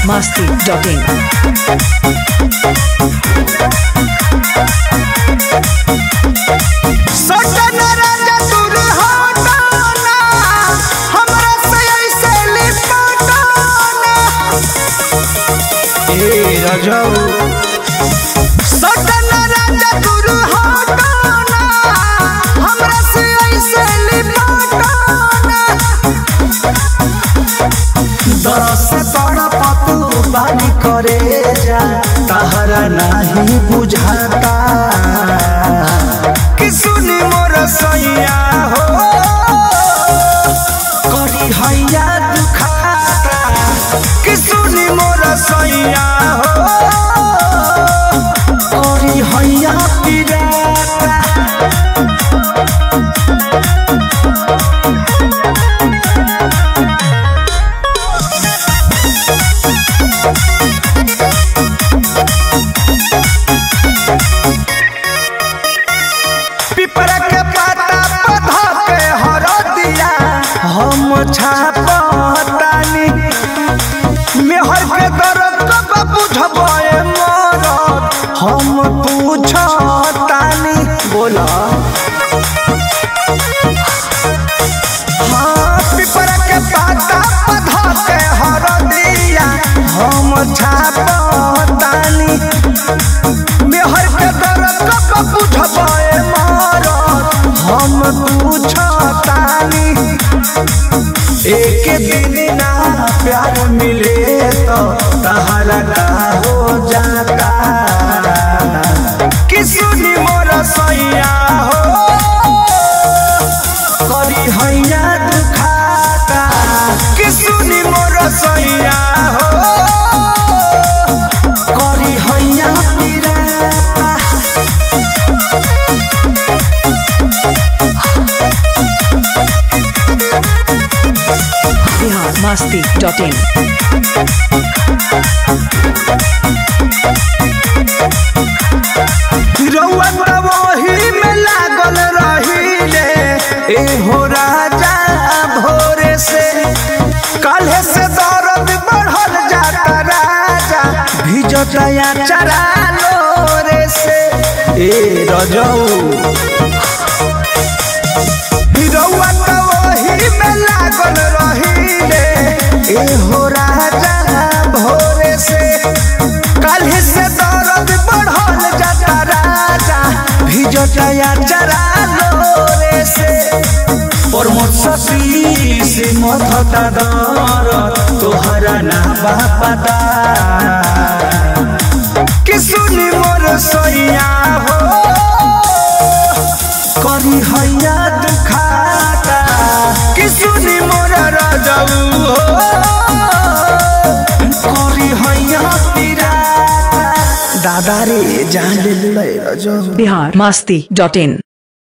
biharmasti.in करे जा तहरा नहीं बुझाता कि सुनी मोर सैया हो करी हैया दुखाता कि सुनी मोर सैया हो करी हैया पीड़ाता छापतानी मेहर के दर्द कब बुझबे मरद हम पूछतानी बोला हाँ पिपर के पाता पधा के हरदिया हम छापतानी मेहर के दर्द कब बुझबे मरद हम पूछतानी एक दिन ना प्यार मिले तो तहरा का हो जाता कि सुनी मोर सैया हो करी हैया दुखाता कि सुनी मोर सैया हो करी हैया पीड़ाता biharmasti.in रउआ वही में लागल रहीले ए हो राजा भोरे से काल्हे से दर्द बढ़ल जाता राजा भिजतया चरा लोरे से ए रजऊ रउआ वही में लागल रहीले ए हो राजा भोरे से काल्हे से दर्द बढ़ल जाता राजा भिजतया चरा लोरे से प्रमोद सती से मथता दर तोहरा ना बापता कि सुनी मोर सैया हो करी हैया दुखाता कि सुनी मोर रजऊ हो करी हैया पीड़ाता दादा रे जान ले रजऊ biharmasti.in